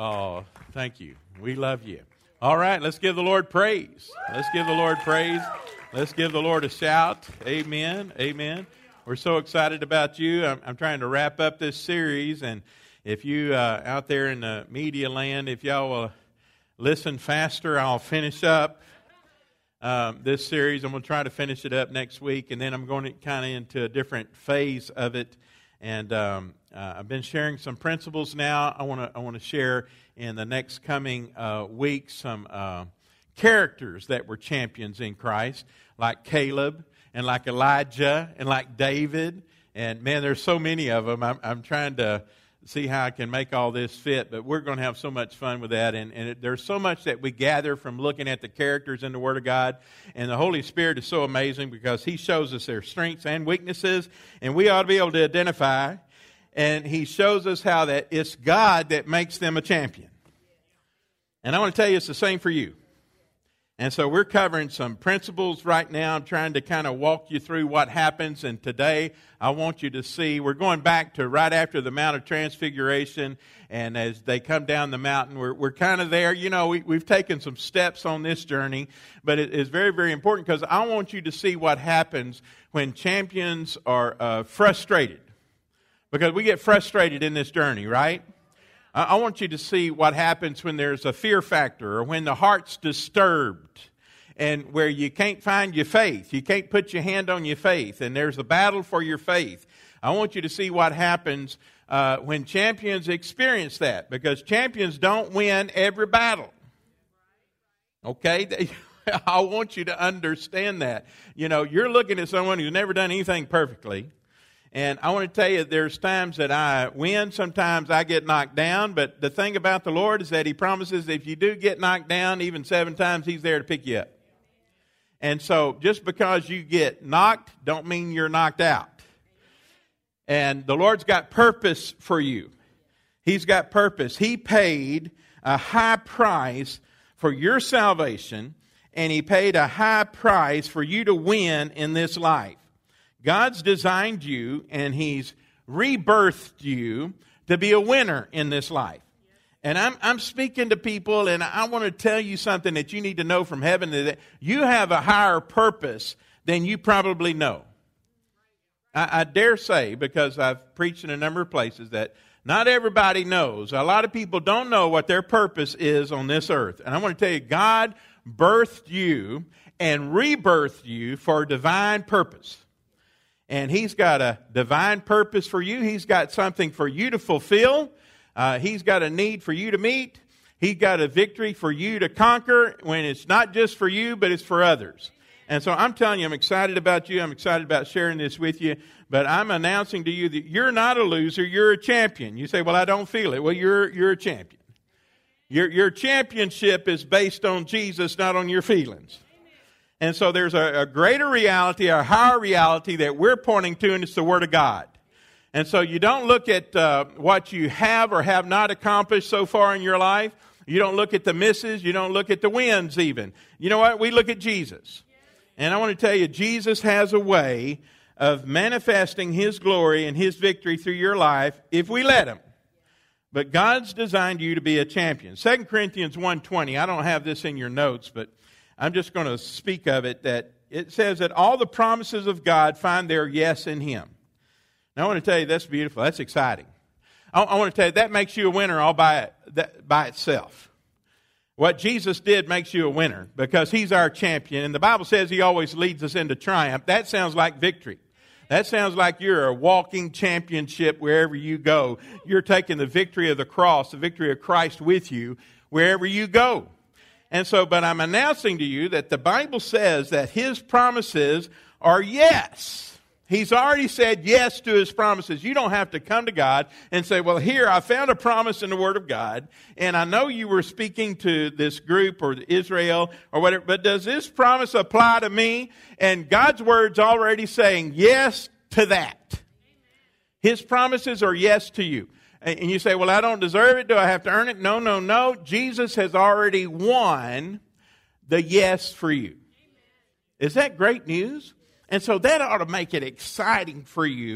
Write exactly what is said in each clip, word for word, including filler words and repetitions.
Oh, thank you. We love you. All right, let's give the Lord praise. Let's give the Lord praise. Let's give the Lord a shout. Amen. Amen. We're so excited about you. I'm, I'm trying to wrap up this series, and if you uh, out there in the media land, if y'all will listen faster, I'll finish up um, this series. I'm going to try to finish it up next week, and then I'm going to kind of into a different phase of it. And um, uh, I've been sharing some principles now. I want to I want to share in the next coming uh, week some uh, characters that were champions in Christ, like Caleb and like Elijah and like David. And man, there's so many of them. I'm, I'm trying to see how I can make all this fit, but we're going to have so much fun with that. And, and it, there's so much that we gather from looking at the characters in the Word of God. And the Holy Spirit is so amazing because He shows us their strengths and weaknesses, and we ought to be able to identify. And He shows us how that it's God that makes them a champion. And I want to tell you, it's the same for you. And so we're covering some principles right now. I'm trying to kind of walk you through what happens. And today I want you to see, we're going back to right after the Mount of Transfiguration. And as they come down the mountain, we're, we're kind of there. You know, we, we've taken some steps on this journey. But it is very, very important because I want you to see what happens when champions are uh, frustrated. Because we get frustrated in this journey, right? I want you to see what happens when there's a fear factor or when the heart's disturbed and where you can't find your faith. You can't put your hand on your faith and there's a battle for your faith. I want you to see what happens uh, when champions experience that, because champions don't win every battle. Okay? I want you to understand that. You know, you're looking at someone who's never done anything perfectly. And I want to tell you, there's times that I win, sometimes I get knocked down, but the thing about the Lord is that He promises if you do get knocked down, even seven times, He's there to pick you up. And so just because you get knocked, don't mean you're knocked out. And the Lord's got purpose for you. He's got purpose. He paid a high price for your salvation, and He paid a high price for you to win in this life. God's designed you and He's rebirthed you to be a winner in this life. And I'm, I'm speaking to people, and I want to tell you something that you need to know from heaven, that you have a higher purpose than you probably know. I, I dare say, because I've preached in a number of places, that not everybody knows. A lot of people don't know what their purpose is on this earth. And I want to tell you, God birthed you and rebirthed you for a divine purpose. And He's got a divine purpose for you. He's got something for you to fulfill. Uh, he's got a need for you to meet. He's got a victory for you to conquer when it's not just for you, but it's for others. And so I'm telling you, I'm excited about you. I'm excited about sharing this with you. But I'm announcing to you that you're not a loser. You're a champion. You say, well, I don't feel it. Well, you're you're a champion. Your, your championship is based on Jesus, not on your feelings. And so there's a, a greater reality, a higher reality that we're pointing to, and it's the Word of God. And so you don't look at uh, what you have or have not accomplished so far in your life. You don't look at the misses. You don't look at the wins even. You know what? We look at Jesus. And I want to tell you, Jesus has a way of manifesting His glory and His victory through your life if we let Him. But God's designed you to be a champion. Second Corinthians one twenty, I don't have this in your notes, but I'm just going to speak of it, that it says that all the promises of God find their yes in Him. Now, I want to tell you, that's beautiful. That's exciting. I, I want to tell you, that makes you a winner all by, that, by itself. What Jesus did makes you a winner because He's our champion. And the Bible says He always leads us into triumph. That sounds like victory. That sounds like you're a walking championship wherever you go. You're taking the victory of the cross, the victory of Christ with you wherever you go. And so, but I'm announcing to you that the Bible says that His promises are yes. He's already said yes to His promises. You don't have to come to God and say, well, here, I found a promise in the Word of God, and I know you were speaking to this group or Israel or whatever, but does this promise apply to me? And God's Word's already saying yes to that. His promises are yes to you. And you say, well, I don't deserve it. Do I have to earn it? No, no, no. Jesus has already won the yes for you. Is that great news? And so that ought to make it exciting for you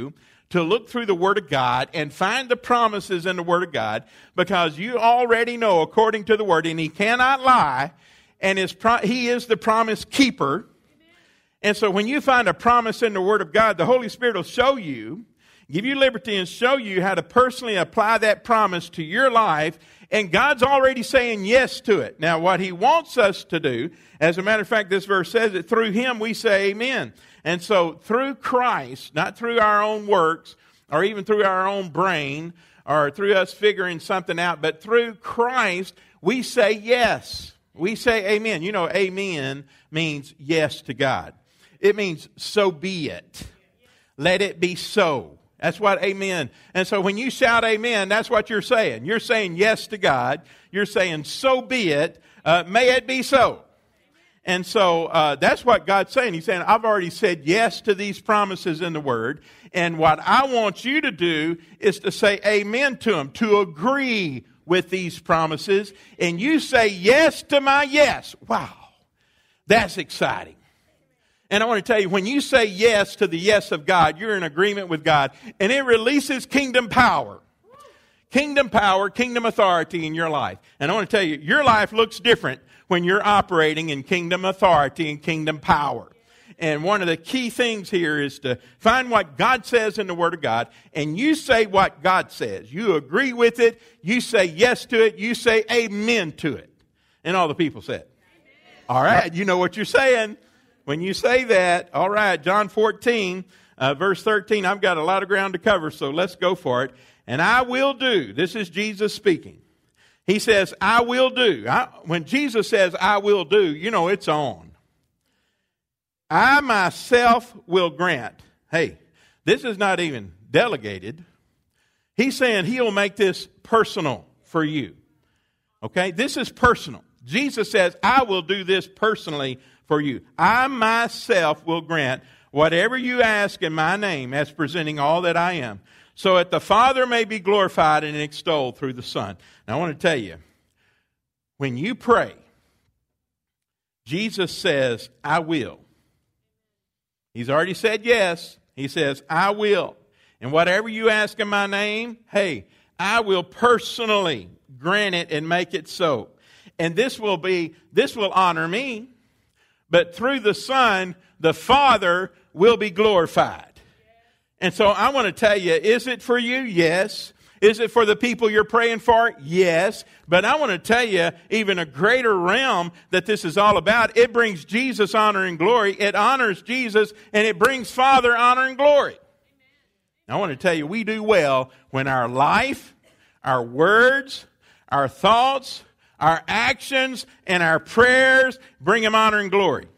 to look through the Word of God and find the promises in the Word of God, because you already know according to the Word, and He cannot lie, and his pro- He is the promise keeper. And so when you find a promise in the Word of God, the Holy Spirit will show you, give you liberty and show you how to personally apply that promise to your life, and God's already saying yes to it. Now, what He wants us to do, as a matter of fact, this verse says that through Him we say amen. And so through Christ, not through our own works, or even through our own brain, or through us figuring something out, but through Christ, we say yes. We say amen. You know, amen means yes to God. It means so be it. Let it be so. That's what amen. And so when you shout amen, that's what you're saying. You're saying yes to God. You're saying so be it. Uh, may it be so. And so uh, that's what God's saying. He's saying, I've already said yes to these promises in the Word. And what I want you to do is to say amen to them, to agree with these promises. And you say yes to my yes. Wow, that's exciting. And I want to tell you, when you say yes to the yes of God, you're in agreement with God. And it releases kingdom power. Kingdom power, kingdom authority in your life. And I want to tell you, your life looks different when you're operating in kingdom authority and kingdom power. And one of the key things here is to find what God says in the Word of God, and you say what God says. You agree with it. You say yes to it. You say amen to it. And all the people said, all right, you know what you're saying. When you say that, all right, John fourteen, uh, verse thirteen, I've got a lot of ground to cover, so let's go for it. And I will do, this is Jesus speaking. He says, I will do. I, when Jesus says, I will do, you know it's on. I myself will grant. Hey, this is not even delegated. He's saying He'll make this personal for you. Okay, this is personal. Jesus says, I will do this personally for you. I myself will grant whatever you ask in my name, as presenting all that I am, so that the Father may be glorified and extolled through the Son. Now I want to tell you, when you pray, Jesus says, I will. He's already said yes. He says, I will. And whatever you ask in my name, hey, I will personally grant it and make it so. And this will be, this will honor me. But through the Son, the Father will be glorified. And so I want to tell you, is it for you? Yes. Is it for the people you're praying for? Yes. But I want to tell you, even a greater realm that this is all about. It brings Jesus honor and glory. It honors Jesus, and it brings Father honor and glory. I want to tell you, we do well when our life, our words, our thoughts, our actions, and our prayers bring Him honor and glory.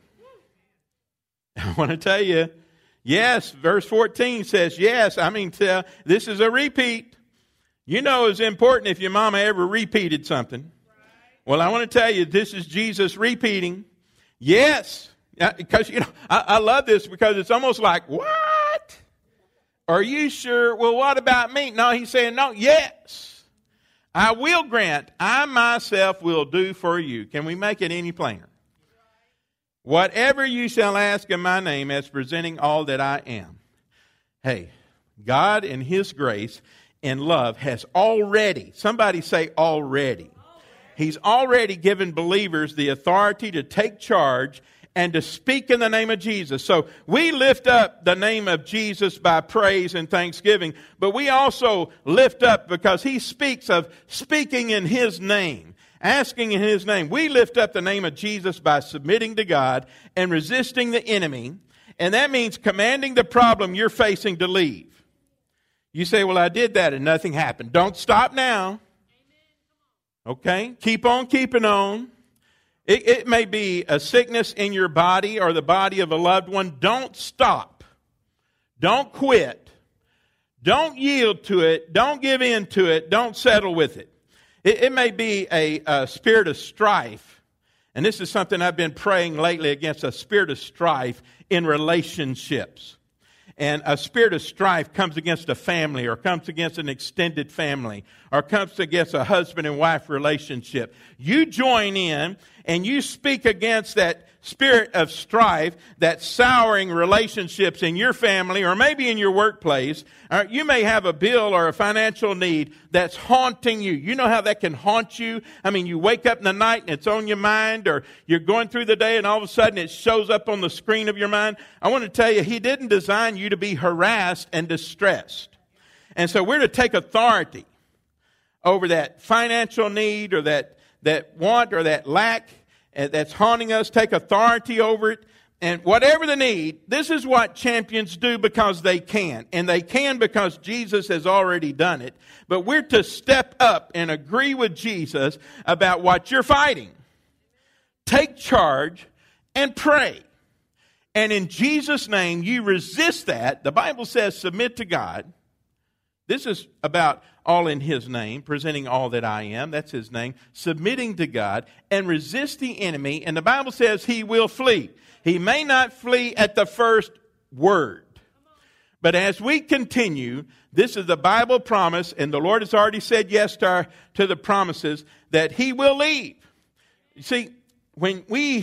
I want to tell you, yes, verse fourteen says, yes, I mean, tell, this is a repeat. You know it's important if your mama ever repeated something. Well, I want to tell you, this is Jesus repeating. Yes, because, you know, I, I love this because it's almost like, what? Are you sure? Well, what about me? No, He's saying, no, yes. I will grant, I myself will do for you. Can we make it any plainer? Whatever you shall ask in my name, as presenting all that I am. Hey, God in His grace and love has already, somebody say already. He's already given believers the authority to take charge and to speak in the name of Jesus. So we lift up the name of Jesus by praise and thanksgiving, but we also lift up because He speaks of speaking in His name, asking in His name. We lift up the name of Jesus by submitting to God and resisting the enemy, and that means commanding the problem you're facing to leave. You say, well, I did that and nothing happened. Don't stop now. Okay? Keep on keeping on. It, it may be a sickness in your body or the body of a loved one. Don't stop. Don't quit. Don't yield to it. Don't give in to it. Don't settle with it. It, it may be a, a spirit of strife. And this is something I've been praying lately against, a spirit of strife in relationships. And a spirit of strife comes against a family or comes against an extended family or comes against a husband and wife relationship. You join in and you speak against that spirit of strife that's souring relationships in your family or maybe in your workplace. Uh, you may have a bill or a financial need that's haunting you. You know how that can haunt you? I mean, you wake up in the night and it's on your mind, or you're going through the day and all of a sudden it shows up on the screen of your mind. I want to tell you, He didn't design you to be harassed and distressed. And so we're to take authority over that financial need or that, that want or that lack that's haunting us. Take authority over it. And whatever the need, this is what champions do because they can. And they can because Jesus has already done it. But we're to step up and agree with Jesus about what you're fighting. Take charge and pray. And in Jesus' name, you resist that. The Bible says submit to God. This is about all in His name, presenting all that I am. That's His name. Submitting to God and resist the enemy. And the Bible says He will flee. He may not flee at the first word. But as we continue, this is the Bible promise, and the Lord has already said yes to, our, to the promises, that He will leave. You see, when we,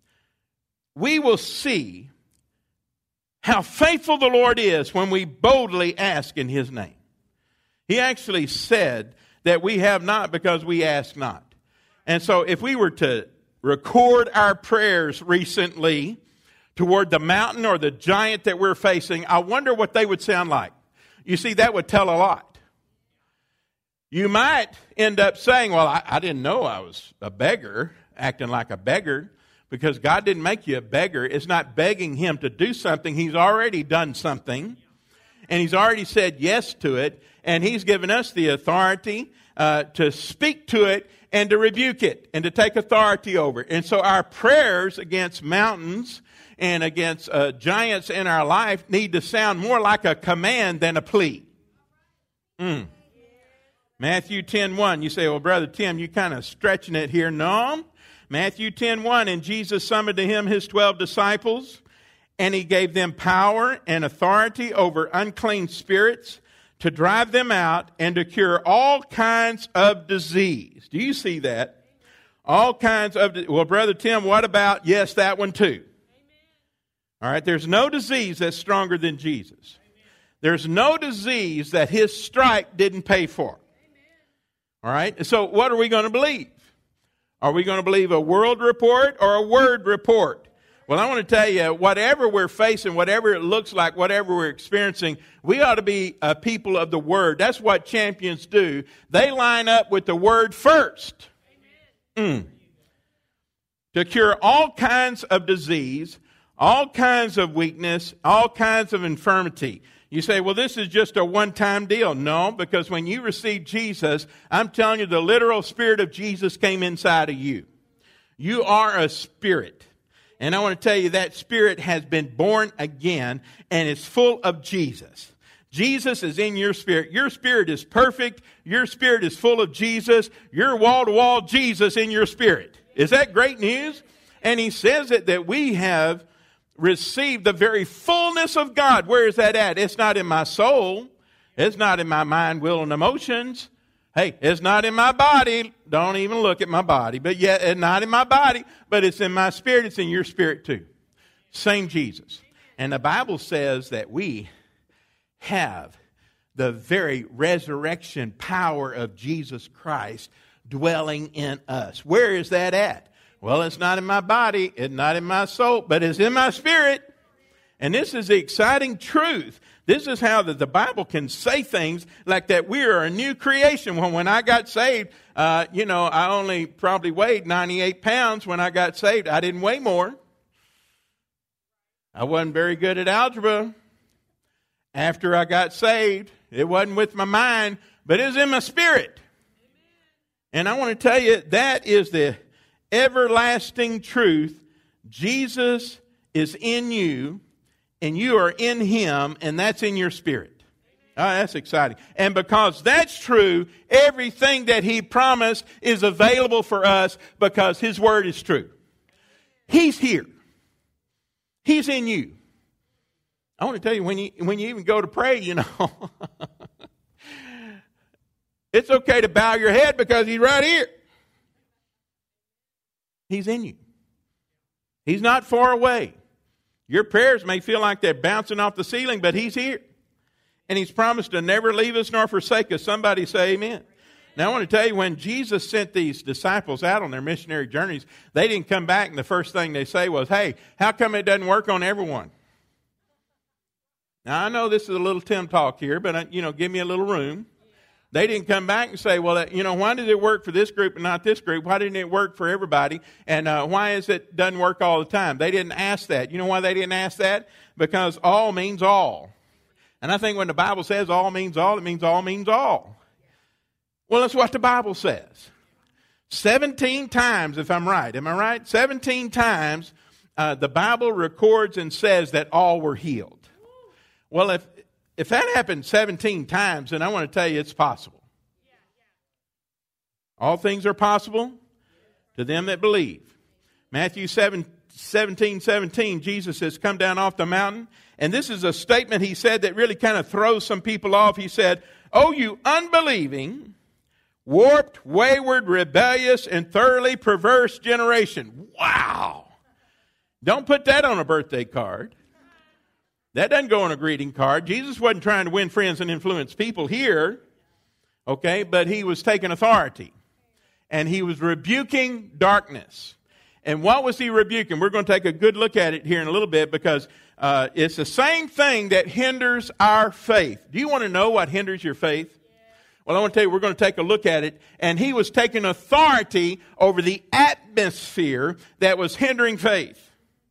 we will see how faithful the Lord is when we boldly ask in His name. He actually said that we have not because we ask not. And so if we were to record our prayers recently toward the mountain or the giant that we're facing, I wonder what they would sound like. You see, that would tell a lot. You might end up saying, well, I, I didn't know I was a beggar, acting like a beggar, because God didn't make you a beggar. It's not begging Him to do something. He's already done something. And He's already said yes to it. And He's given us the authority uh, to speak to it and to rebuke it and to take authority over it. And so our prayers against mountains and against uh, giants in our life need to sound more like a command than a plea. Mm. Matthew ten one, you say, well, Brother Tim, you kind of stretching it here. No. Matthew ten one, and Jesus summoned to Him His twelve disciples, and He gave them power and authority over unclean spirits to drive them out and to cure all kinds of disease. Do you see that? All kinds of, well, Brother Tim, what about, yes, that one too. All right, there's no disease that's stronger than Jesus. There's no disease that His stripe didn't pay for. All right, so what are we going to believe? Are we going to believe a world report or a word report? Well, I want to tell you, whatever we're facing, whatever it looks like, whatever we're experiencing, we ought to be a people of the Word. That's what champions do. They line up with the Word first. Mm. To cure all kinds of disease, all kinds of weakness, all kinds of infirmity. You say, well, this is just a one-time deal. No, because when you receive Jesus, I'm telling you, the literal Spirit of Jesus came inside of you. You are a spirit. And I want to tell you that spirit has been born again and it's full of Jesus. Jesus is in your spirit. Your spirit is perfect. Your spirit is full of Jesus. You're wall-to-wall Jesus in your spirit. Is that great news? And He says it that we have received the very fullness of God. Where is that at? It's not in my soul. It's not in my mind, will, and emotions. Hey, it's not in my body. Don't even look at my body. But yet, it's not in my body, but it's in my spirit. It's in your spirit too. Same Jesus. And the Bible says that we have the very resurrection power of Jesus Christ dwelling in us. Where is that at? Well, it's not in my body. It's not in my soul, but it's in my spirit. And this is the exciting truth. This is how the, the Bible can say things like that we are a new creation. When, when I got saved, uh, you know, I only probably weighed ninety-eight pounds when I got saved. I didn't weigh more. I wasn't very good at algebra. After I got saved, it wasn't with my mind, but it was in my spirit. And I want to tell you, that is the everlasting truth. Jesus is in you, and you are in Him, and that's in your spirit. Oh, that's exciting. And because that's true, everything that He promised is available for us because His Word is true. He's here. He's in you. I want to tell you, when you, when you even go to pray, you know, it's okay to bow your head because He's right here. He's in you. He's not far away. Your prayers may feel like they're bouncing off the ceiling, but He's here. And He's promised to never leave us nor forsake us. Somebody say amen. Now, I want to tell you, when Jesus sent these disciples out on their missionary journeys, they didn't come back and the first thing they say was, hey, how come it doesn't work on everyone? Now, I know this is a little Tim talk here, but, you know, give me a little room. They didn't come back and say, well, you know, why did it work for this group and not this group? Why didn't it work for everybody? And uh, why is it doesn't work all the time? They didn't ask that. You know why they didn't ask that? Because all means all. And I think when the Bible says all means all, it means all means all. Well, that's what the Bible says. Seventeen times, if I'm right. Am I right? Seventeen times uh, the Bible records and says that all were healed. Well, if if that happened seventeen times, then I want to tell you it's possible. All things are possible to them that believe. Matthew seven, seventeen, seventeen, Jesus says, come down off the mountain. And this is a statement He said that really kind of throws some people off. He said, oh, you unbelieving, warped, wayward, rebellious, and thoroughly perverse generation. Wow. Don't put that on a birthday card. That doesn't go on a greeting card. Jesus wasn't trying to win friends and influence people here, okay, but He was taking authority. And He was rebuking darkness. And what was He rebuking? We're going to take a good look at it here in a little bit because uh, it's the same thing that hinders our faith. Do you want to know what hinders your faith? Well, I want to tell you, we're going to take a look at it. And He was taking authority over the atmosphere that was hindering faith.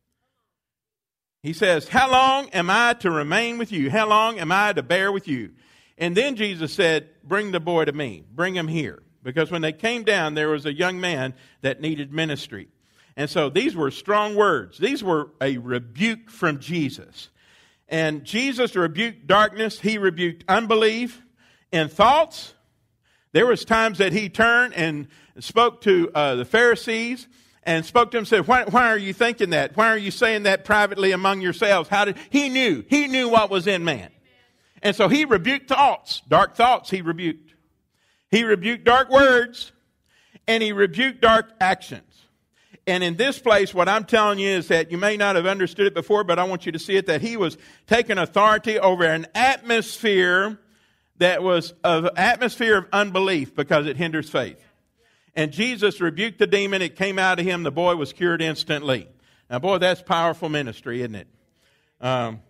He says, how long am I to remain with you? How long am I to bear with you? And then Jesus said, bring the boy to me. Bring him here. Because when they came down, there was a young man that needed ministry. And so these were strong words. These were a rebuke from Jesus. And Jesus rebuked darkness. He rebuked unbelief in thoughts. There was times that He turned and spoke to uh, the Pharisees and spoke to them and said, why, why are you thinking that? Why are you saying that privately among yourselves? How did He knew. He knew what was in man. And so He rebuked thoughts. Dark thoughts He rebuked. He rebuked dark words. And He rebuked dark actions. And in this place, what I'm telling you is that you may not have understood it before, but I want you to see it, that He was taking authority over an atmosphere that was an atmosphere of unbelief because it hinders faith. And Jesus rebuked the demon. It came out of him. The boy was cured instantly. Now, boy, that's powerful ministry, isn't it? Um,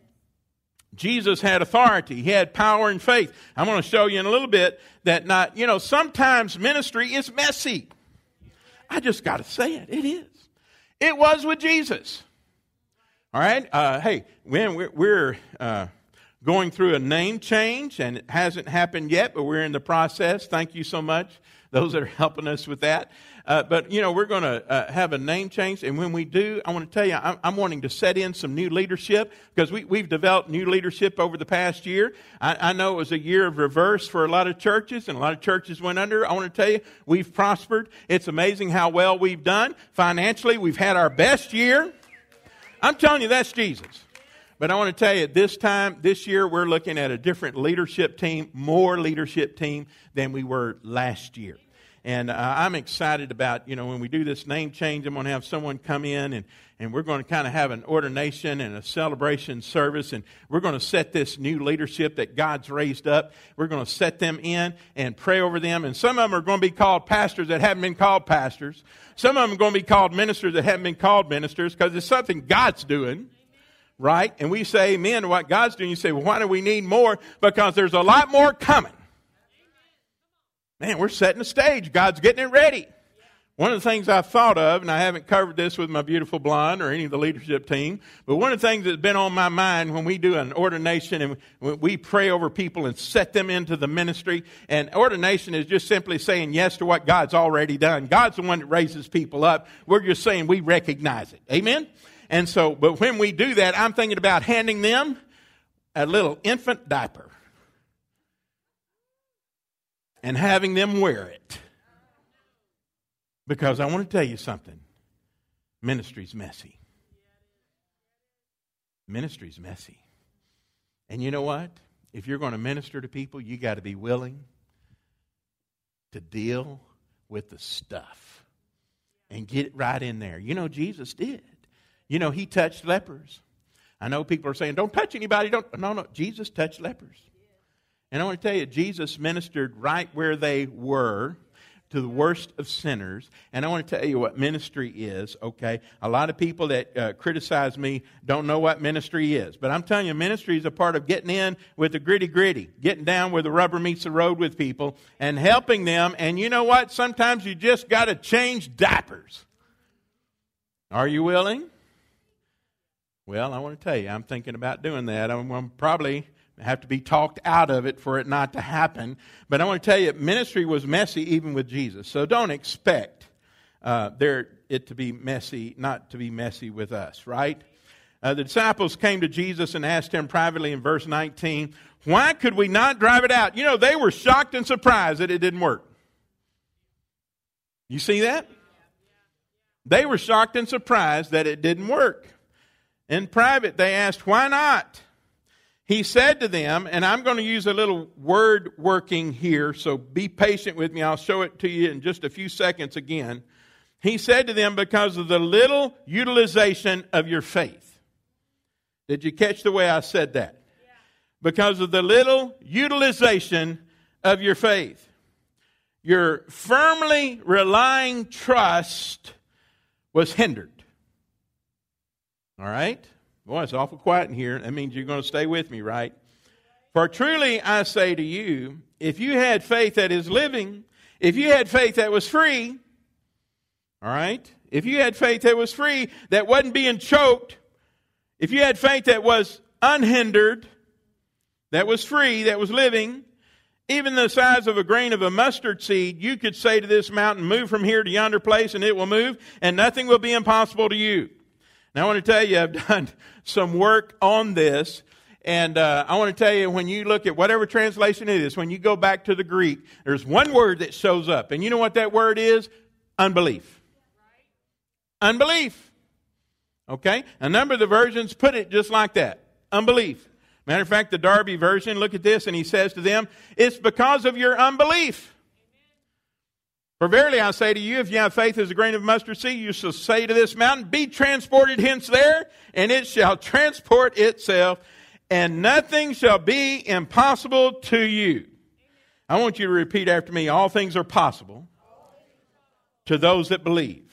Jesus had authority. He had power and faith. I'm going to show you in a little bit that not, you know, sometimes ministry is messy. I just got to say it. It is. It was with Jesus. All right. Uh, hey, when we're, we're uh, going through a name change, and it hasn't happened yet, but we're in the process. Thank you so much, those that are helping us with that. Uh, but, you know, we're going to uh, have a name change. And when we do, I want to tell you, I'm, I'm wanting to set in some new leadership because we, we've developed new leadership over the past year. I, I know it was a year of reverse for a lot of churches, and a lot of churches went under. I want to tell you, we've prospered. It's amazing how well we've done. Financially, we've had our best year. I'm telling you, that's Jesus. But I want to tell you, this time, this year, we're looking at a different leadership team, more leadership team than we were last year. And uh, I'm excited about, you know, when we do this name change, I'm going to have someone come in and, and we're going to kind of have an ordination and a celebration service. And we're going to set this new leadership that God's raised up. We're going to set them in and pray over them. And some of them are going to be called pastors that haven't been called pastors. Some of them are going to be called ministers that haven't been called ministers because it's something God's doing. Right? And we say amen to what God's doing. You say, well, why do we need more? Because there's a lot more coming. Man, we're setting the stage. God's getting it ready. One of the things I've thought of, and I haven't covered this with my beautiful blonde or any of the leadership team, but one of the things that's been on my mind when we do an ordination and we pray over people and set them into the ministry, and ordination is just simply saying yes to what God's already done. God's the one that raises people up. We're just saying we recognize it. Amen? And so, but when we do that, I'm thinking about handing them a little infant diaper and having them wear it. Because I want to tell you something. Ministry's messy. Ministry's messy. And you know what? If you're going to minister to people, you got to be willing to deal with the stuff and get it right in there. You know, Jesus did. You know, he touched lepers. I know people are saying, don't touch anybody. Don't. No, no, Jesus touched lepers. And I want to tell you, Jesus ministered right where they were, to the worst of sinners. And I want to tell you what ministry is, okay? A lot of people that uh, criticize me don't know what ministry is. But I'm telling you, ministry is a part of getting in with the gritty gritty, getting down where the rubber meets the road with people and helping them. And you know what? Sometimes you just got to change diapers. Are you willing? Well, I want to tell you, I'm thinking about doing that. I'm, I'm probably have to be talked out of it for it not to happen. But I want to tell you, ministry was messy even with Jesus. So don't expect uh, there it to be messy, not to be messy with us, right? Uh, the disciples came to Jesus and asked him privately in verse nineteen, why could we not drive it out? You know, they were shocked and surprised that it didn't work. You see that? They were shocked and surprised that it didn't work. In private, they asked, why not? He said to them, and I'm going to use a little word working here, so be patient with me. I'll show it to you in just a few seconds again. He said to them, because of the little utilization of your faith. Did you catch the way I said that? Yeah. Because of the little utilization of your faith. Your firmly relying trust was hindered. All right? Boy, it's awful quiet in here. That means you're going to stay with me, right? For truly I say to you, if you had faith that is living, if you had faith that was free, all right? If you had faith that was free, that wasn't being choked, if you had faith that was unhindered, that was free, that was living, even the size of a grain of a mustard seed, you could say to this mountain, move from here to yonder place, and it will move, and nothing will be impossible to you. Now, I want to tell you, I've done some work on this, and uh, I want to tell you, when you look at whatever translation it is, when you go back to the Greek, there's one word that shows up, and you know what that word is? Unbelief. Unbelief. Okay? A number of the versions put it just like that. Unbelief. Matter of fact, the Darby version, look at this, and he says to them, it's because of your unbelief. For verily I say to you, if you have faith as a grain of mustard seed, you shall say to this mountain, be transported hence there, and it shall transport itself, and nothing shall be impossible to you. I want you to repeat after me, all things are possible to those that believe.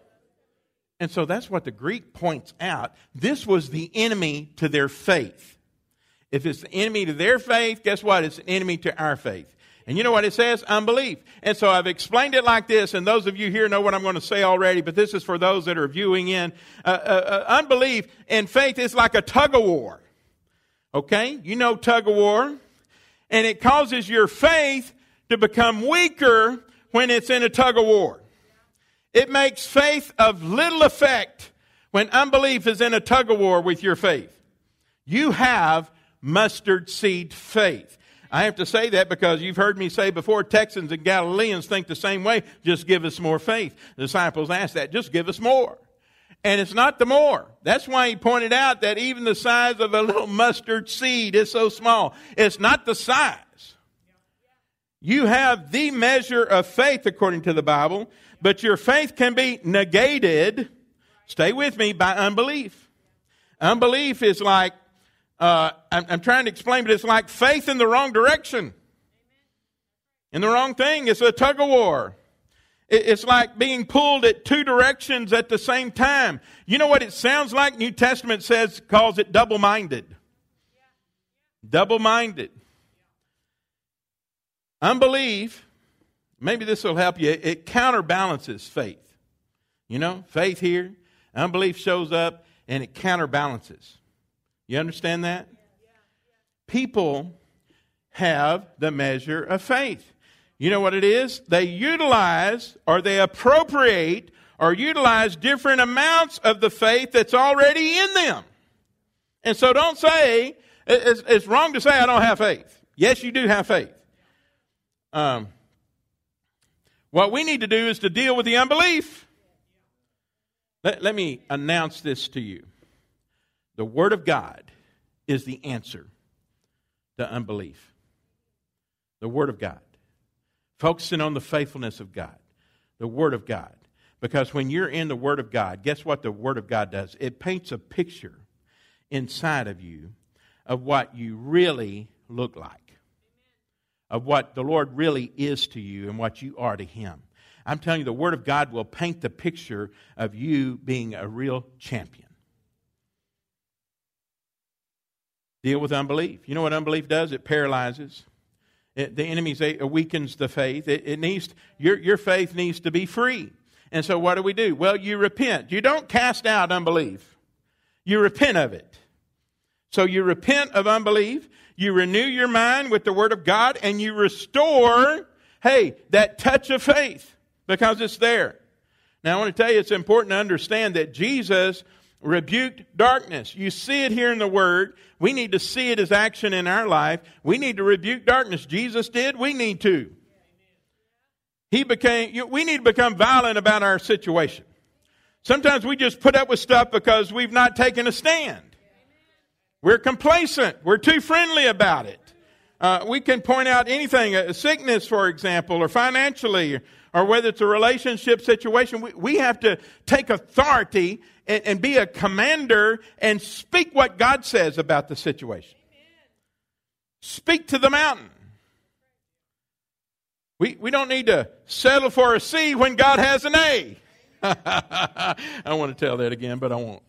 And so that's what the Greek points out. This was the enemy to their faith. If it's the enemy to their faith, guess what? It's an enemy to our faith. And you know what it says? Unbelief. And so I've explained it like this, and those of you here know what I'm going to say already, but this is for those that are viewing in. Uh, uh, uh, unbelief and faith is like a tug-of-war. Okay? You know tug-of-war. And it causes your faith to become weaker when it's in a tug-of-war. It makes faith of little effect when unbelief is in a tug-of-war with your faith. You have mustard seed faith. I have to say that because you've heard me say before, Texans and Galileans think the same way. Just give us more faith. The disciples asked that. Just give us more. And it's not the more. That's why he pointed out that even the size of a little mustard seed is so small. It's not the size. You have the measure of faith according to the Bible, but your faith can be negated, stay with me, by unbelief. Unbelief is like, Uh, I'm, I'm trying to explain, but it's like faith in the wrong direction. In the wrong thing. It's a tug-of-war. It, it's like being pulled at two directions at the same time. You know what it sounds like? New Testament says, calls it double-minded. Double-minded. Unbelief, maybe this will help you, it counterbalances faith. You know, faith here, unbelief shows up, and it counterbalances. You understand that? People have the measure of faith. You know what it is? They utilize or they appropriate or utilize different amounts of the faith that's already in them. And so don't say, it's, it's wrong to say I don't have faith. Yes, you do have faith. Um, what we need to do is to deal with the unbelief. Let, let me announce this to you. The Word of God is the answer to unbelief. The Word of God. Focusing on the faithfulness of God. The Word of God. Because when you're in the Word of God, guess what the Word of God does? It paints a picture inside of you of what you really look like, of what the Lord really is to you and what you are to Him. I'm telling you, the Word of God will paint the picture of you being a real champion. Deal with unbelief. You know what unbelief does? It paralyzes. It, the enemy it weakens the faith. It, it needs your your faith needs to be free. And so what do we do? Well, you repent. You don't cast out unbelief. You repent of it. So you repent of unbelief. You renew your mind with the Word of God, and you restore, hey, that touch of faith because it's there. Now, I want to tell you, it's important to understand that Jesus rebuked darkness. You see it here in the Word. We need to see it as action in our life. We need to rebuke darkness. Jesus did. We need to. He became. We need to become violent about our situation. Sometimes we just put up with stuff because we've not taken a stand. We're complacent. We're too friendly about it. Uh, we can point out anything, a sickness, for example, or financially, or whether it's a relationship situation. We, we have to take authority and, and be a commander and speak what God says about the situation. Speak to the mountain. We, we don't need to settle for a C when God has an A. I want to tell that again, but I won't.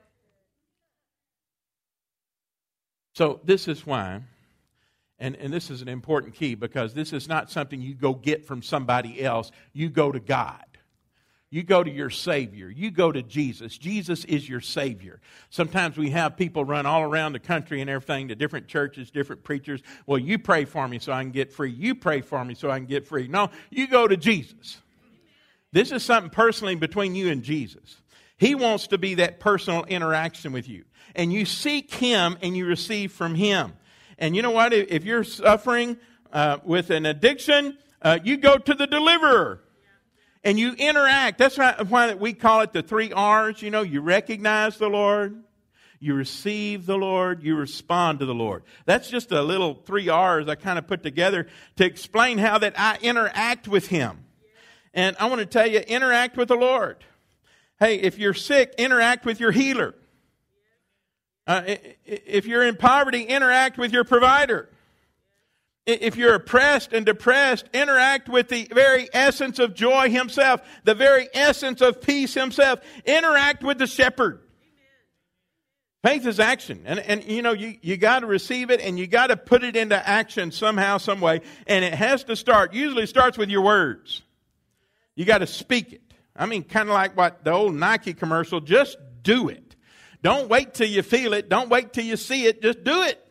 So this is why, and, and this is an important key, because this is not something you go get from somebody else. You go to God. You go to your Savior. You go to Jesus. Jesus is your Savior. Sometimes we have people run all around the country and everything to different churches, different preachers. Well, you pray for me so I can get free. You pray for me so I can get free. No, you go to Jesus. This is something personally between you and Jesus. He wants to be that personal interaction with you. And you seek Him and you receive from Him. And you know what? If you're suffering uh, with an addiction, uh, you go to the deliverer. And you interact. That's why we call it the three R's. You know, you recognize the Lord, you receive the Lord, you respond to the Lord. That's just a little three R's I kind of put together to explain how that I interact with Him. And I want to tell you, interact with the Lord. Hey, if you're sick, interact with your healer. Uh, if you're in poverty, interact with your provider. If you're oppressed and depressed, interact with the very essence of joy Himself, the very essence of peace Himself. Interact with the shepherd. Faith is action. And, and you know, you, you got to receive it and you got to put it into action somehow, some way. And it has to start, usually it starts with your words. You got to speak it. I mean, kind of like what the old Nike commercial, just do it. Don't wait till you feel it. Don't wait till you see it. Just do it.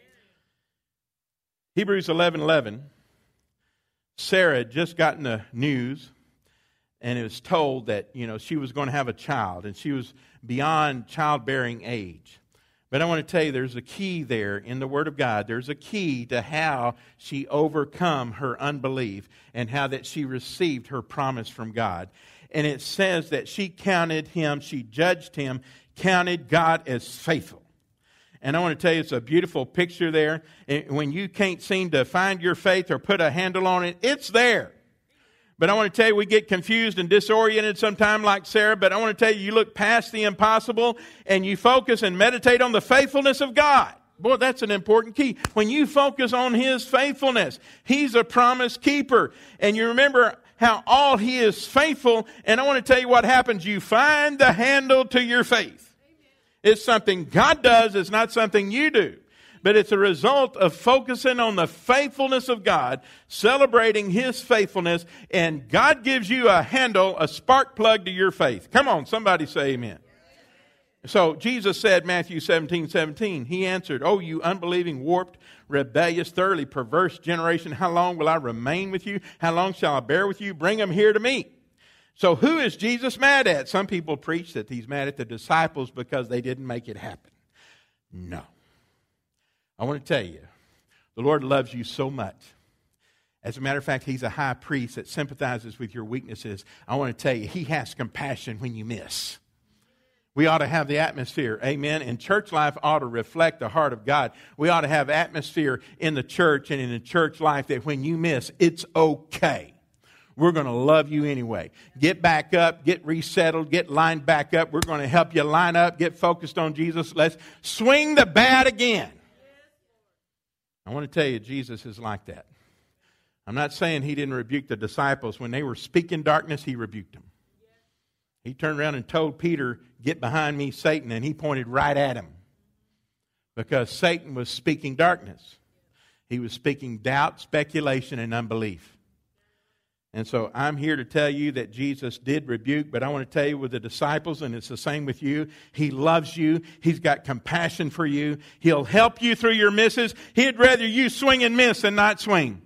Hebrews eleven eleven, Sarah had just gotten the news, and it was told that, you know, she was going to have a child, and she was beyond childbearing age. But I want to tell you, there's a key there in the Word of God. There's a key to how she overcome her unbelief and how that she received her promise from God. And it says that she counted Him, she judged Him, counted God as faithful. And I want to tell you, it's a beautiful picture there. When you can't seem to find your faith or put a handle on it, it's there. But I want to tell you, we get confused and disoriented sometime like Sarah. But I want to tell you, you look past the impossible and you focus and meditate on the faithfulness of God. Boy, that's an important key. When you focus on His faithfulness, He's a promise keeper. And you remember how all He is faithful. And I want to tell you what happens. You find the handle to your faith. It's something God does. It's not something you do. But it's a result of focusing on the faithfulness of God, celebrating His faithfulness, and God gives you a handle, a spark plug to your faith. Come on, somebody say amen. So Jesus said, Matthew seventeen seventeen, He answered, "Oh, you unbelieving, warped, rebellious, thoroughly perverse generation, how long will I remain with you? How long shall I bear with you? Bring them here to me." So who is Jesus mad at? Some people preach that He's mad at the disciples because they didn't make it happen. No. I want to tell you, the Lord loves you so much. As a matter of fact, He's a high priest that sympathizes with your weaknesses. I want to tell you, He has compassion when you miss. We ought to have the atmosphere, amen, and church life ought to reflect the heart of God. We ought to have atmosphere in the church and in the church life that when you miss, it's okay. we're going to love you anyway. Get back up, get resettled, get lined back up. We're going to help you line up, get focused on Jesus. Let's swing the bat again. I want to tell you, Jesus is like that. I'm not saying he didn't rebuke the disciples. When they were speaking darkness, he rebuked them. He turned around and told Peter, get behind me, Satan, and he pointed right at him. Because Satan was speaking darkness. He was speaking doubt, speculation, and unbelief. And so I'm here to tell you that Jesus did rebuke, but I want to tell you with the disciples, and it's the same with you, he loves you. He's got compassion for you. He'll help you through your misses. He'd rather you swing and miss than not swing.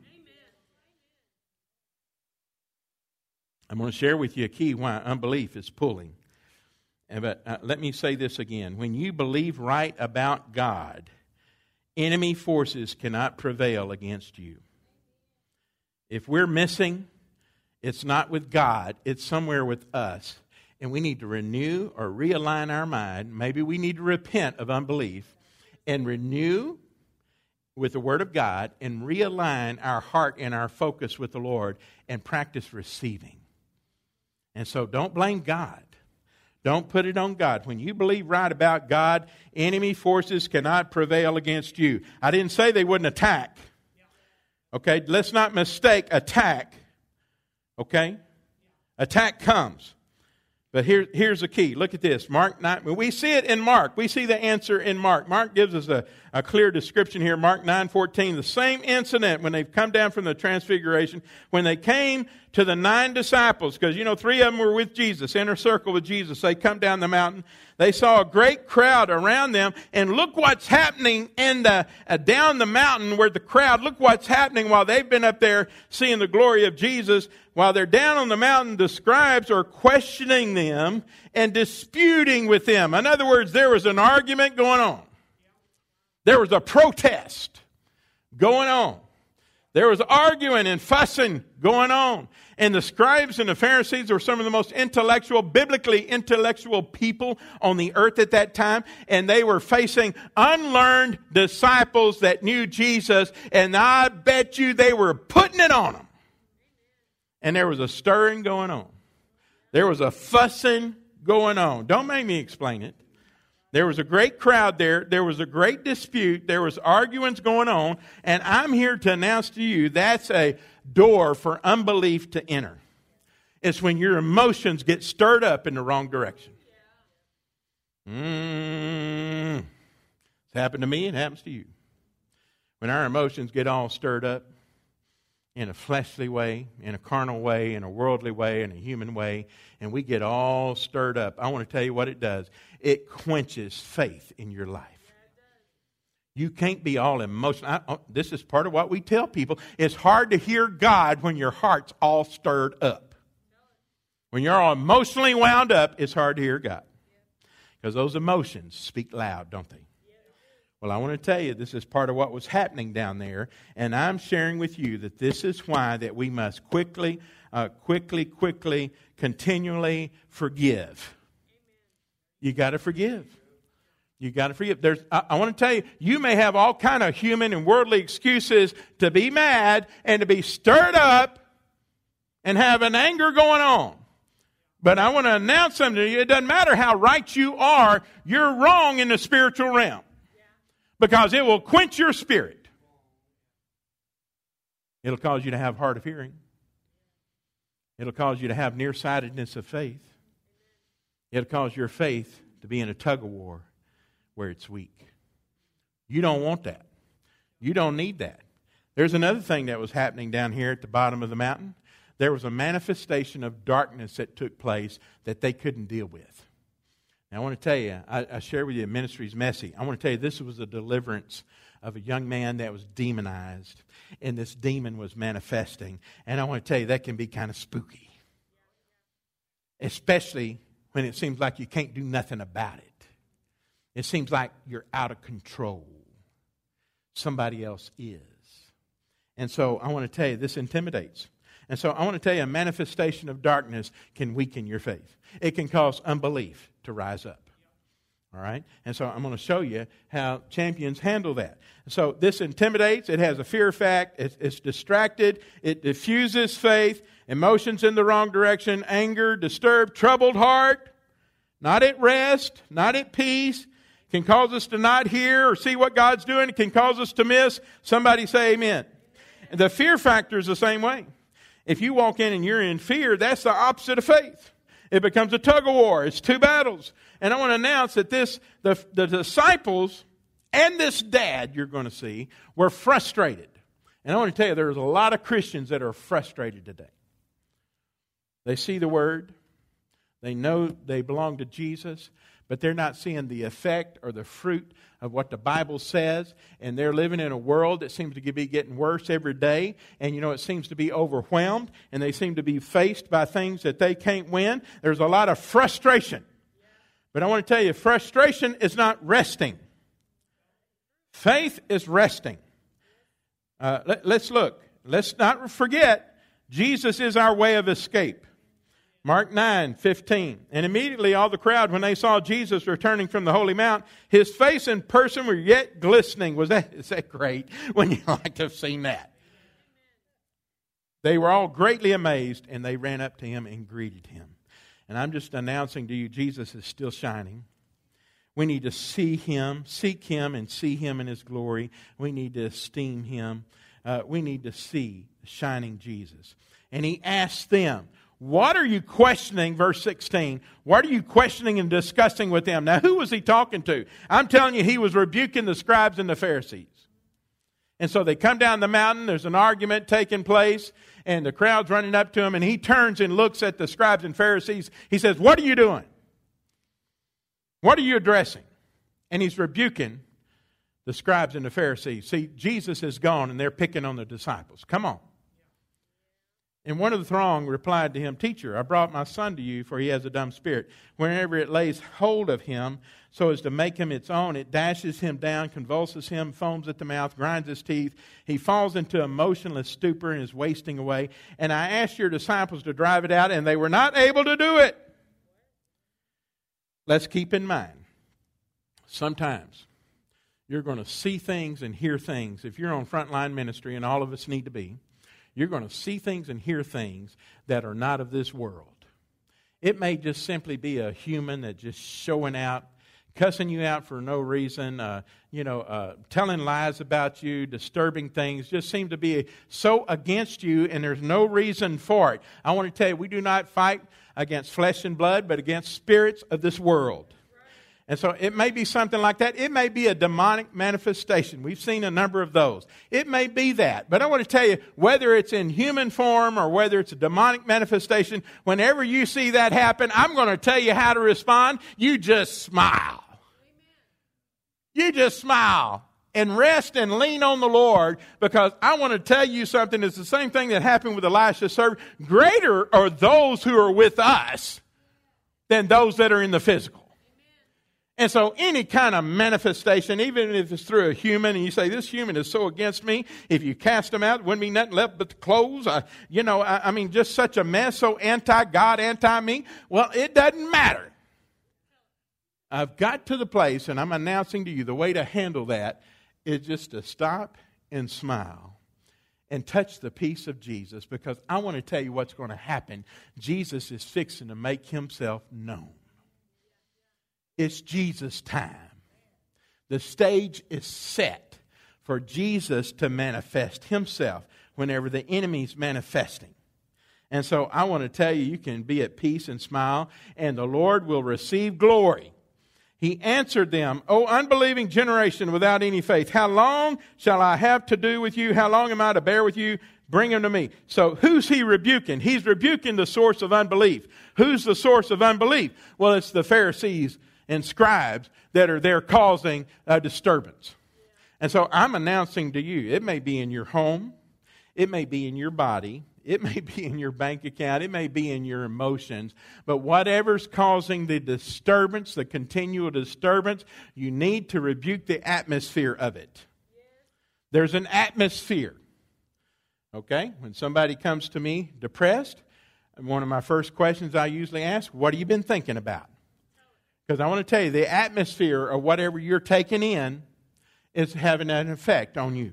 I'm going to share with you a key why unbelief is pulling. But uh, let me say this again. When you believe right about God, enemy forces cannot prevail against you. If we're missing, it's not with God, it's somewhere with us. And we need to renew or realign our mind. Maybe we need to repent of unbelief and renew with the Word of God and realign our heart and our focus with the Lord and practice receiving. And so don't blame God. Don't put it on God. When you believe right about God, enemy forces cannot prevail against you. I didn't say they wouldn't attack. Okay, let's not mistake attack. Okay? Attack comes. But here, here's the key. Look at this. Mark nine. We see it in Mark. We see the answer in Mark. Mark gives us a, a clear description here. Mark nine fourteen. The same incident when they've come down from the transfiguration. When they came to the nine disciples, because, you know, three of them were with Jesus, inner circle with Jesus. They come down the mountain. They saw a great crowd around them. And look what's happening in the, uh, down the mountain where the crowd, look what's happening while they've been up there seeing the glory of Jesus. While they're down on the mountain, the scribes are questioning them and disputing with them. In other words, there was an argument going on. There was a protest going on. There was arguing and fussing going on. And the scribes and the Pharisees were some of the most intellectual, biblically intellectual people on the earth at that time. And they were facing unlearned disciples that knew Jesus. And I bet you they were putting it on them. And there was a stirring going on. There was a fussing going on. Don't make me explain it. There was a great crowd there. There was a great dispute. There was arguments going on. And I'm here to announce to you that's a door for unbelief to enter. It's when your emotions get stirred up in the wrong direction. Mm. It's happened to me. It happens to you. When our emotions get all stirred up in a fleshly way, in a carnal way, in a worldly way, in a human way, and we get all stirred up, I want to tell you what it does. It quenches faith in your life. You can't be all emotional. I, this is part of what we tell people. It's hard to hear God when your heart's all stirred up. When you're all emotionally wound up, it's hard to hear God. Because those emotions speak loud, don't they? Well, I want to tell you, this is part of what was happening down there, and I'm sharing with you that this is why that we must quickly, uh, quickly, quickly, continually forgive. You got to forgive. You got to forgive. There's, I, I want to tell you, you may have all kind of human and worldly excuses to be mad and to be stirred up and have an anger going on. But I want to announce something to you. It doesn't matter how right you are, you're wrong in the spiritual realm. Because it will quench your spirit. It'll cause you to have hard of hearing. It'll cause you to have nearsightedness of faith. It'll cause your faith to be in a tug of war where it's weak. You don't want that. You don't need that. There's another thing that was happening down here at the bottom of the mountain. There was a manifestation of darkness that took place that they couldn't deal with. Now, I want to tell you, I, I share with you, ministry's messy. I want to tell you, this was a deliverance of a young man that was demonized, and this demon was manifesting. And I want to tell you, that can be kind of spooky, especially when it seems like you can't do nothing about it. It seems like you're out of control. Somebody else is. And so I want to tell you, this intimidates. And so I want to tell you, a manifestation of darkness can weaken your faith. It can cause unbelief to rise up. All right? And so I'm going to show you how champions handle that. So this intimidates. It has a fear fact. It's, it's distracted. It diffuses faith. Emotions in the wrong direction. Anger, disturbed, troubled heart. Not at rest. Not at peace. Can cause us to not hear or see what God's doing. It can cause us to miss. Somebody say amen. And the fear factor is the same way. If you walk in and you're in fear, that's the opposite of faith. It becomes a tug of war. It's two battles. And I want to announce that this, the, the disciples and this dad you're going to see were frustrated. And I want to tell you, there's a lot of Christians that are frustrated today. They see the Word. They know they belong to Jesus. But they're not seeing the effect or the fruit of what the Bible says. And they're living in a world that seems to be getting worse every day. And, you know, it seems to be overwhelmed. And they seem to be faced by things that they can't win. There's a lot of frustration. But I want to tell you, frustration is not resting. Faith is resting. Uh, let, let's look. Let's not forget, Jesus is our way of escape. Mark nine fifteen. And immediately all the crowd, when they saw Jesus returning from the Holy Mount, his face and person were yet glistening. Was that, is that great? When you like to have seen that. They were all greatly amazed, and they ran up to him and greeted him. And I'm just announcing to you, Jesus is still shining. We need to see him, seek him, and see him in his glory. We need to esteem him. Uh, we need to see the shining Jesus. And he asked them, what are you questioning, verse sixteen? What are you questioning and discussing with them? Now, who was he talking to? I'm telling you, he was rebuking the scribes and the Pharisees. And so they come down the mountain, there's an argument taking place, and the crowd's running up to him, and he turns and looks at the scribes and Pharisees. He says, what are you doing? What are you addressing? And he's rebuking the scribes and the Pharisees. See, Jesus is gone, and they're picking on the disciples. Come on. And one of the throng replied to him, Teacher, I brought my son to you, for he has a dumb spirit. Whenever it lays hold of him, so as to make him its own, it dashes him down, convulses him, foams at the mouth, grinds his teeth. He falls into a motionless stupor and is wasting away. And I asked your disciples to drive it out, and they were not able to do it. Let's keep in mind, sometimes you're going to see things and hear things. If you're on frontline ministry, and all of us need to be, you're going to see things and hear things that are not of this world. It may just simply be a human that's just showing out, cussing you out for no reason, uh, you know, uh, telling lies about you, disturbing things, just seem to be so against you, and there's no reason for it. I want to tell you, we do not fight against flesh and blood, but against spirits of this world. And so it may be something like that. It may be a demonic manifestation. We've seen a number of those. It may be that. But I want to tell you, whether it's in human form or whether it's a demonic manifestation, whenever you see that happen, I'm going to tell you how to respond. You just smile. You just smile and rest and lean on the Lord, because I want to tell you something. It's the same thing that happened with Elisha's servant. Greater are those who are with us than those that are in the physical. And so any kind of manifestation, even if it's through a human, and you say, this human is so against me, if you cast them out, wouldn't be nothing left but the clothes. I, you know, I, I mean, just such a mess, so anti-God, anti-me. Well, it doesn't matter. I've got to the place, and I'm announcing to you, the way to handle that is just to stop and smile and touch the peace of Jesus, because I want to tell you what's going to happen. Jesus is fixing to make himself known. It's Jesus' time. The stage is set for Jesus to manifest himself whenever the enemy's manifesting. And so I want to tell you, you can be at peace and smile, and the Lord will receive glory. He answered them, O unbelieving generation without any faith, how long shall I have to do with you? How long am I to bear with you? Bring him to me. So who's he rebuking? He's rebuking the source of unbelief. Who's the source of unbelief? Well, it's the Pharisees and scribes that are there causing a disturbance. And so I'm announcing to you, it may be in your home, it may be in your body, it may be in your bank account, it may be in your emotions, but whatever's causing the disturbance, the continual disturbance, you need to rebuke the atmosphere of it. There's an atmosphere. Okay? When somebody comes to me depressed, one of my first questions I usually ask, what have you been thinking about? Because I want to tell you, the atmosphere of whatever you're taking in is having an effect on you.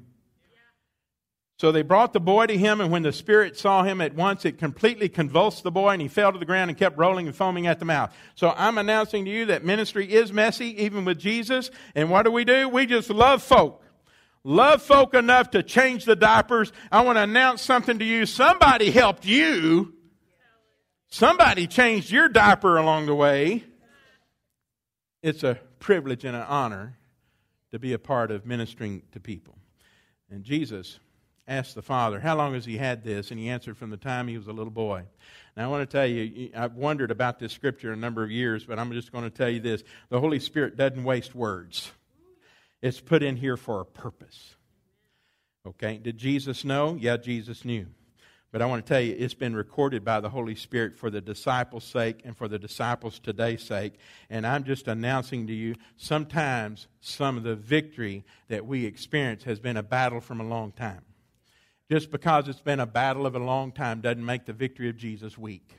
So they brought the boy to him, and when the spirit saw him at once, it completely convulsed the boy, and he fell to the ground and kept rolling and foaming at the mouth. So I'm announcing to you that ministry is messy, even with Jesus. And what do we do? We just love folk. Love folk enough to change the diapers. I want to announce something to you. Somebody helped you. Somebody changed your diaper along the way. It's a privilege and an honor to be a part of ministering to people. And Jesus asked the Father, how long has he had this? And he answered, from the time he was a little boy. Now I want to tell you, I've wondered about this scripture a number of years, but I'm just going to tell you this. The Holy Spirit doesn't waste words. It's put in here for a purpose. Okay, did Jesus know? Yeah, Jesus knew. But I want to tell you, it's been recorded by the Holy Spirit for the disciples' sake and for the disciples' today's sake. And I'm just announcing to you, sometimes some of the victory that we experience has been a battle from a long time. Just because it's been a battle of a long time doesn't make the victory of Jesus weak.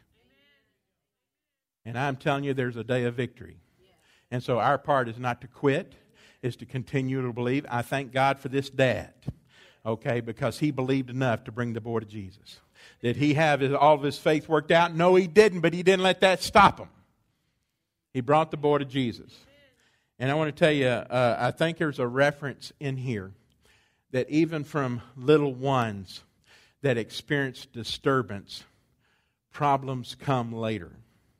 And I'm telling you, there's a day of victory. And so our part is not to quit, is to continue to believe. I thank God for this dad, okay, because he believed enough to bring the boy to Jesus. Did he have his, all of his faith worked out? No, he didn't, but he didn't let that stop him. He brought the boy to Jesus. And I want to tell you, uh, I think there's a reference in here that even from little ones that experience disturbance, problems come later.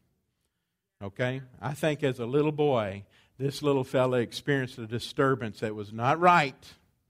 Okay? I think as a little boy, this little fella experienced a disturbance that was not right.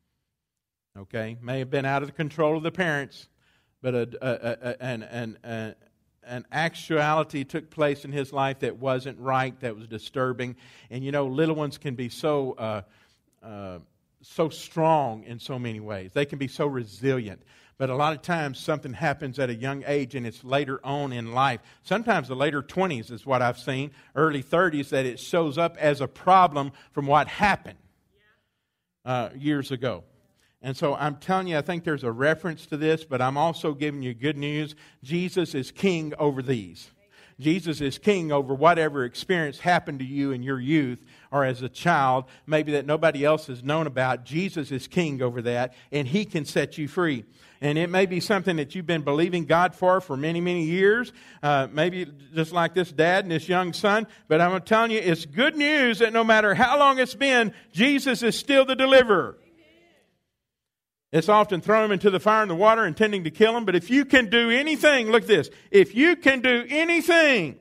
Okay? May have been out of the control of the parents, but a, a, a, an, an, a, an actuality took place in his life that wasn't right, that was disturbing. And you know, little ones can be so... Uh, uh, so strong in so many ways. They can be so resilient. But a lot of times something happens at a young age and it's later on in life. Sometimes the later twenties is what I've seen, early thirties, that it shows up as a problem from what happened uh, years ago. And so I'm telling you, I think there's a reference to this, but I'm also giving you good news. Jesus is king over these. Jesus is king over whatever experience happened to you in your youth or as a child, maybe that nobody else has known about. Jesus is king over that, and he can set you free. And it may be something that you've been believing God for for many, many years, uh, maybe just like this dad and this young son. But I'm telling you, it's good news that no matter how long it's been, Jesus is still the deliverer. It's often thrown him into the fire and the water, intending to kill him. But if you can do anything, look at this. If you can do anything,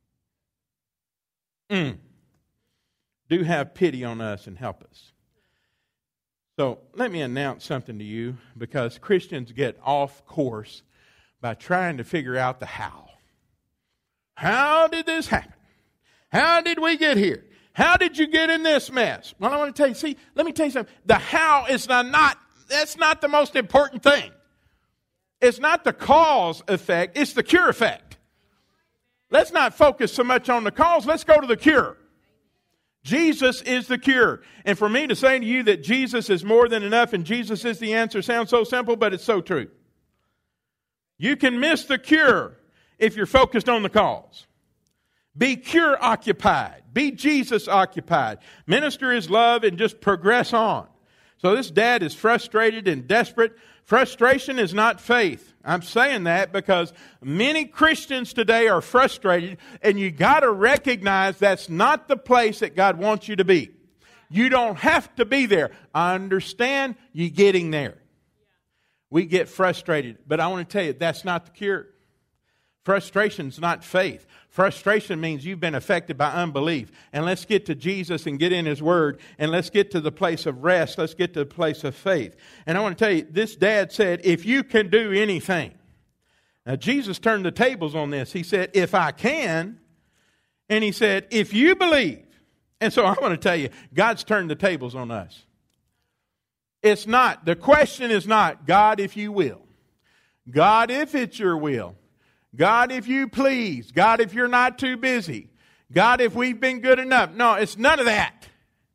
mm, do have pity on us and help us. So let me announce something to you, because Christians get off course by trying to figure out the how. How did this happen? How did we get here? How did you get in this mess? Well, I want to tell you, see, let me tell you something. The how is not, not That's not the most important thing. It's not the cause effect, it's the cure effect. Let's not focus so much on the cause, let's go to the cure. Jesus is the cure. And for me to say to you that Jesus is more than enough and Jesus is the answer sounds so simple, but it's so true. You can miss the cure if you're focused on the cause. Be cure occupied. Be Jesus occupied. Minister his love and just progress on. So this dad is frustrated and desperate. Frustration is not faith. I'm saying that because many Christians today are frustrated, and you got to recognize that's not the place that God wants you to be. You don't have to be there. I understand you getting there. We get frustrated, but I want to tell you that's not the cure. Frustration's not faith. Frustration means you've been affected by unbelief. And let's get to Jesus and get in his word. And let's get to the place of rest. Let's get to the place of faith. And I want to tell you, this dad said, if you can do anything. Now Jesus turned the tables on this. He said, if I can. And he said, if you believe. And so I want to tell you, God's turned the tables on us. It's not, the question is not, God, if you will. God, if it's your will. God, if you please. God, if you're not too busy. God, if we've been good enough. No, it's none of that.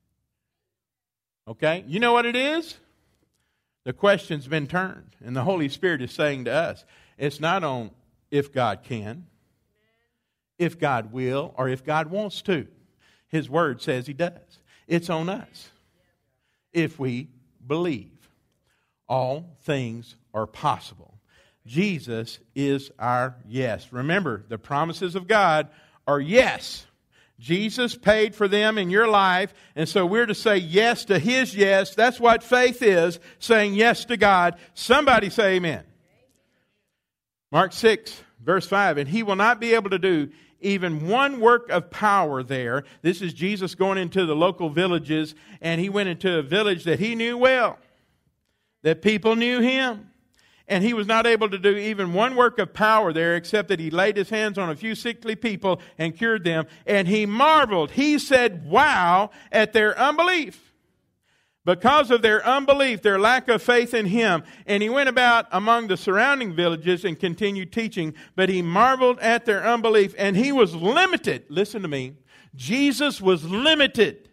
Okay? You know what it is? The question's been turned. And the Holy Spirit is saying to us, it's not on if God can, if God will, or if God wants to. His Word says He does. It's on us. If we believe, all things are possible. Jesus is our yes. Remember, the promises of God are yes. Jesus paid for them in your life, and so we're to say yes to His yes. That's what faith is, saying yes to God. Somebody say amen. Mark six, verse five, and He will not be able to do even one work of power there. This is Jesus going into the local villages, and He went into a village that He knew well, that people knew Him. And He was not able to do even one work of power there, except that He laid His hands on a few sickly people and cured them. And He marveled. He said, wow, at their unbelief. Because of their unbelief, their lack of faith in Him. And He went about among the surrounding villages and continued teaching. But He marveled at their unbelief. And He was limited. Listen to me. Jesus was limited.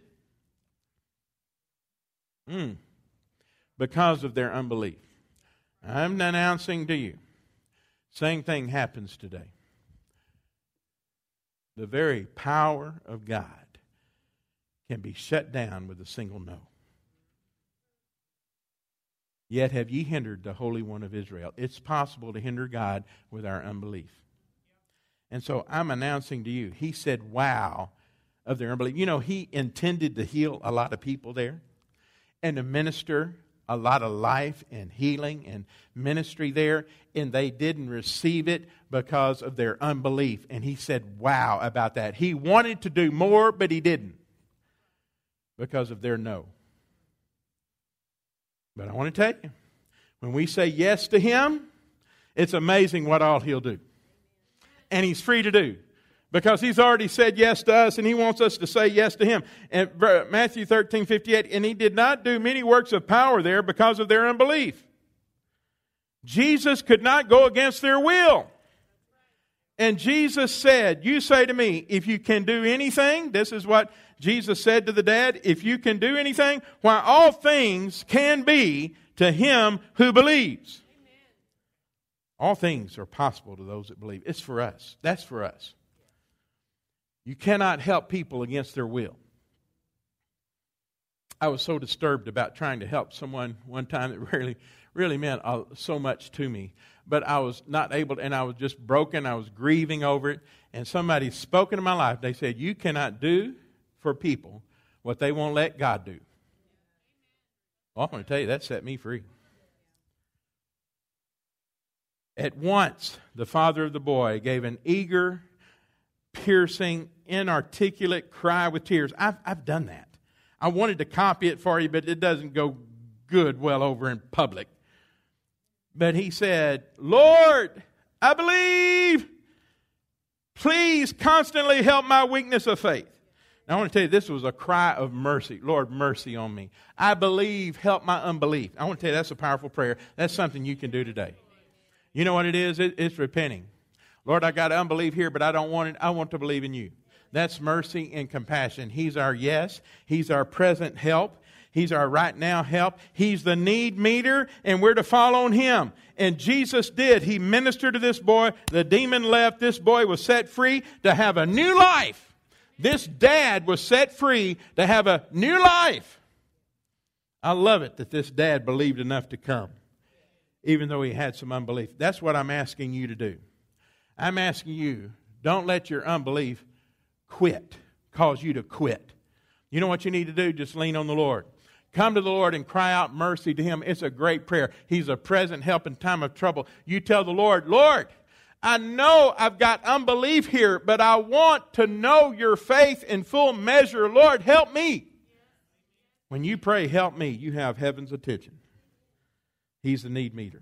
Mm. Because of their unbelief. I'm announcing to you, same thing happens today. The very power of God can be shut down with a single no. Yet have ye hindered the Holy One of Israel. It's possible to hinder God with our unbelief. And so I'm announcing to you, He said, wow, of their unbelief. You know, He intended to heal a lot of people there and to minister a lot of life and healing and ministry there, and they didn't receive it because of their unbelief. And He said, wow, about that. He wanted to do more, but He didn't because of their no. But I want to tell you, when we say yes to Him, it's amazing what all He'll do. And He's free to do. Because He's already said yes to us, and He wants us to say yes to Him. And Matthew thirteen fifty-eight, and He did not do many works of power there because of their unbelief. Jesus could not go against their will. And Jesus said, you say to me, if you can do anything, this is what Jesus said to the dad, if you can do anything, why all things can be to him who believes. Amen. All things are possible to those that believe. It's for us. That's for us. You cannot help people against their will. I was so disturbed about trying to help someone one time that really, really meant uh, so much to me. But I was not able to, and I was just broken. I was grieving over it. And somebody spoke into my life. They said, you cannot do for people what they won't let God do. Well, I'm going to tell you, that set me free. At once, the father of the boy gave an eager, piercing, inarticulate cry with tears. I've, I've done that. I wanted to copy it for you, but it doesn't go good well over in public. But he said, Lord, I believe. Please constantly help my weakness of faith. Now, I want to tell you, this was a cry of mercy. Lord, mercy on me. I believe, help my unbelief. I want to tell you, that's a powerful prayer. That's something you can do today. You know what it is? It, it's repenting. Lord, I got unbelief here, but I don't want it. I want to believe in you. That's mercy and compassion. He's our yes. He's our present help. He's our right now help. He's the need meter, and we're to follow on Him. And Jesus did. He ministered to this boy. The demon left. This boy was set free to have a new life. This dad was set free to have a new life. I love it that this dad believed enough to come, even though he had some unbelief. That's what I'm asking you to do. I'm asking you, don't let your unbelief quit, cause you to quit. You know what you need to do? Just lean on the Lord. Come to the Lord and cry out mercy to Him. It's a great prayer. He's a present help in time of trouble. You tell the Lord, Lord, I know I've got unbelief here, but I want to know your faith in full measure. Lord, help me. When you pray, help me, you have heaven's attention. He's the need meter.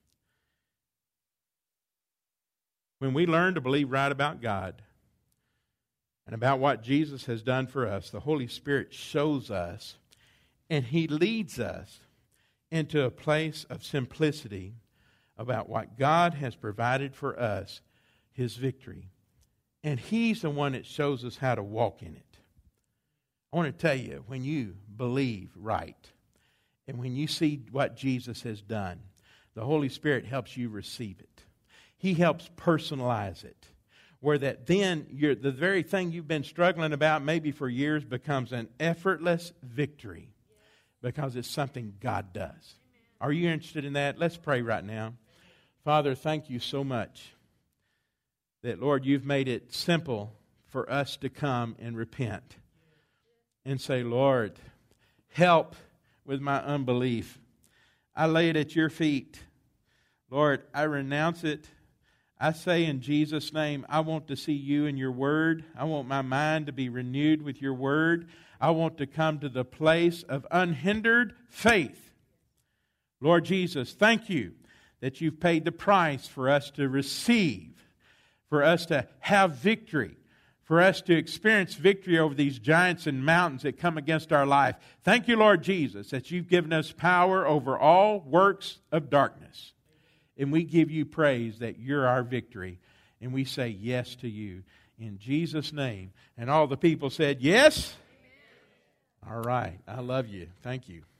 When we learn to believe right about God and about what Jesus has done for us, the Holy Spirit shows us and He leads us into a place of simplicity about what God has provided for us, His victory. And He's the one that shows us how to walk in it. I want to tell you, when you believe right, and when you see what Jesus has done, the Holy Spirit helps you receive it. He helps personalize it. where that then you're, the very thing you've been struggling about maybe for years becomes an effortless victory because it's something God does. Are you interested in that? Let's pray right now. Father, thank you so much that, Lord, you've made it simple for us to come and repent and say, Lord, help with my unbelief. I lay it at your feet. Lord, I renounce it. I say in Jesus' name, I want to see you in your word. I want my mind to be renewed with your word. I want to come to the place of unhindered faith. Lord Jesus, thank you that you've paid the price for us to receive, for us to have victory, for us to experience victory over these giants and mountains that come against our life. Thank you, Lord Jesus, that you've given us power over all works of darkness. And we give you praise that you're our victory. And we say yes to you in Jesus' name. And all the people said yes? Amen. All right. I love you. Thank you.